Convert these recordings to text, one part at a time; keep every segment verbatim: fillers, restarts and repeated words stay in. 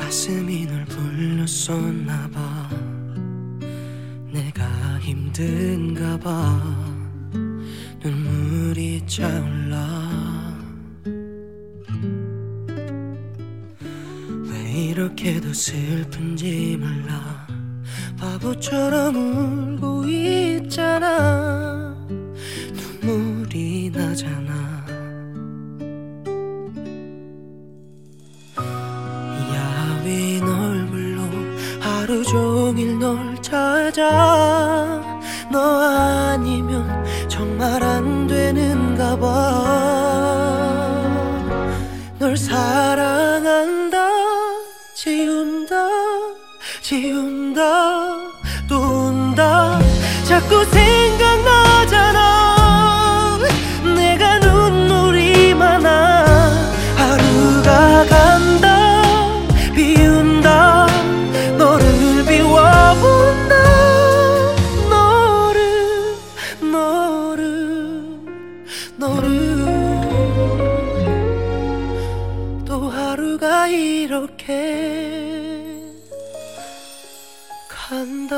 가슴이 널 불렀었나봐. 내가 힘든가봐. 눈물이 차올라. 왜 이렇게도 슬픈지 몰라. 바보처럼 울고 있잖아. 눈물이 나잖아. 야윈 얼굴로 하루 종일 널 찾아. 너 아니면 정말 안 되는가 봐. 널 사랑한다. 지운다 지운다 또 운다. 자꾸 생각나잖아. 내가 눈물이 많아. 하루가 간다. 비운다. 너를 비워본다. 너를 너를 너를. 또 하루가 이렇게 간다.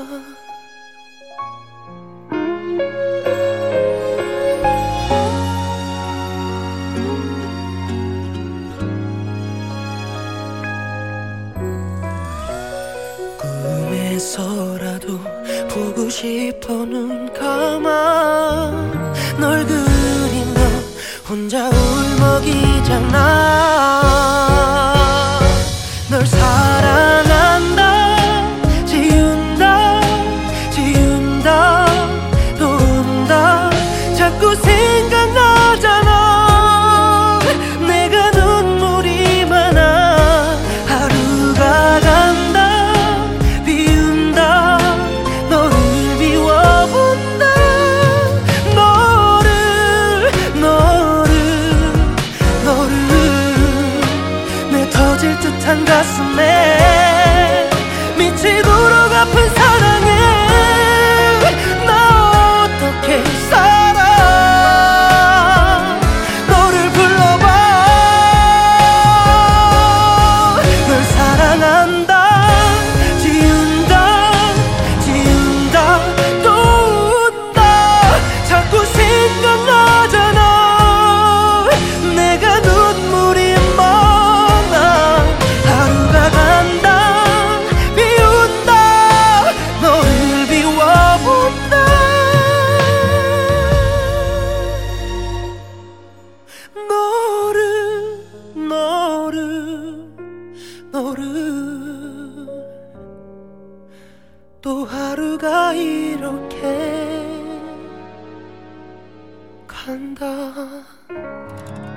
꿈에서라도 보고 싶어. 눈 감아. 널 그리며 혼자 울먹이잖아. 널 사랑한다. 지운다 지운다 또 운다. 자꾸 생각나잖아. 내가 눈물이 많아. 하루가 간다. 비운다. 너를 비워본다. 너를 너를 너를. 내 터질 듯한 가슴에 미치도록 아픈 사랑에 나 어떻게 살아. 너를 불러봐. 널 사랑한다. 지운다 지운다 또 운다. 자꾸 생각나잖아. 내가 눈물이 많아. 하루가 간다. 비운다. 너를 비워본다. 너를 너를 너를. 또 하루가 이렇게 간다.